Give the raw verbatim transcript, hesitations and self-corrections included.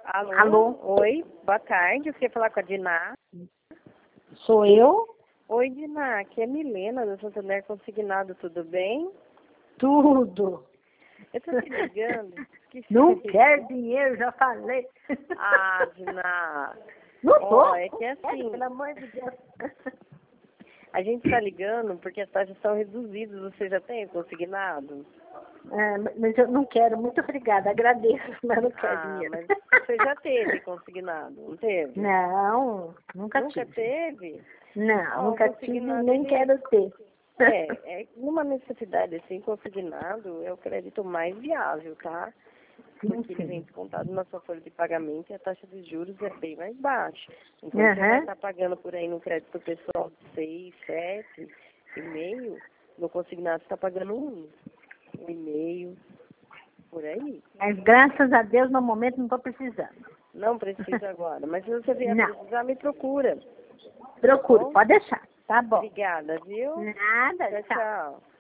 Alô? Alô? Oi, boa tarde. Você quer falar com a Diná? Sou eu? Oi, Diná. Aqui é Milena, do Santander Consignado. Tudo bem? Tudo. Eu tô te ligando. Que Não você- quer dinheiro, já falei. Ah, Diná. Não tô. Ó, é que é Quero, assim, pelo amor de Deus. a gente tá ligando porque as taxas são reduzidas. Você já tem consignado? É, mas eu não quero, muito obrigada, agradeço, mas não quero Ah, dinheiro. mas você já teve consignado, não teve? Não, nunca, Nunca tive. teve? Não, Ó, o nunca tive consignado, nem ele- quero ter. É, é, numa necessidade assim, consignado é o crédito mais viável, tá? Porque ele vem Enfim. descontado na sua folha de pagamento e a taxa de juros é bem mais baixa. Então você vai Aham. estar pagando por aí no crédito pessoal de seis, sete e meio, no consignado você está pagando um, um e meio, por aí. Mas graças a Deus, no momento, não estou precisando. Não precisa agora, mas se você vier Não. precisar, me procura. Procure, bom? pode deixar. Tá bom. Obrigada, viu? Nada, Tchau, tchau. tchau.